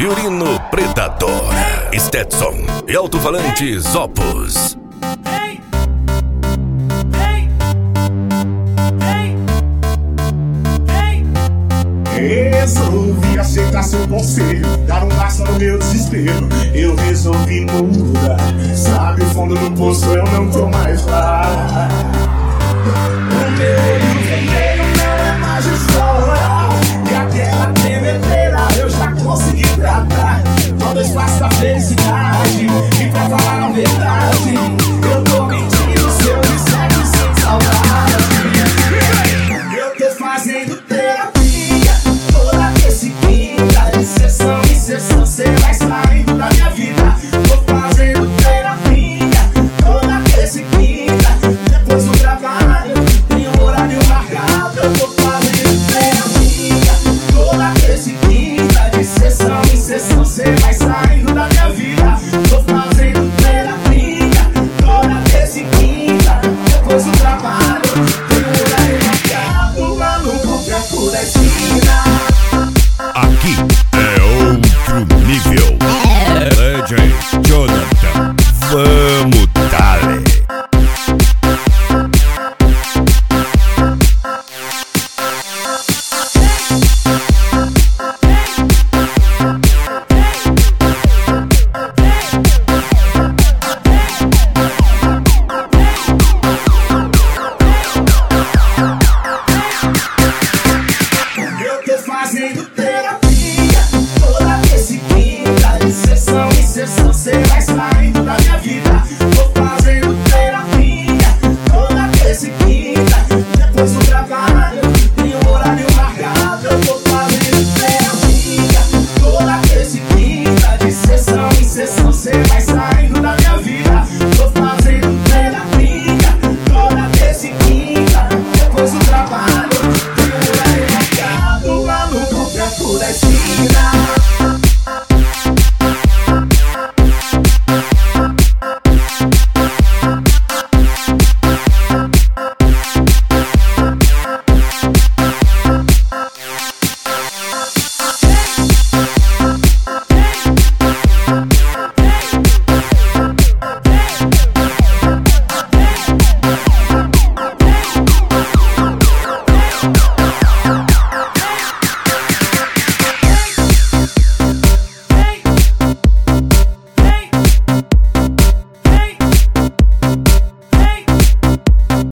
Violino Predador, Stetson e alto-falantes Opus. Resolvi aceitar seu conselho, dar um passo no meu desespero. Eu resolvi mudar. Sabe o fundo do poço, eu não tô mais lá. O meu olho vermelho não é mais de sol. E aquela tremedeira eu já consegui tratar. Todo espaço da felicidade. E pra falar a verdade, eu tô mentindo se eu disser que sem saudade. Eu tô fazendo terapia toda vez quinta, de sessão em sessão, cê vai saindo da minha vida. Tô fazendo terapia toda vez quinta, depois do trabalho, tem um horário marcado. Eu tô fazendo terapia toda vez quinta, de sessão em sessão, cê vai saindo da minha vida. Tô fazendo terapia toda vez quinta, depois do trabalho, tem um horário marcado lá no boteco da esquina.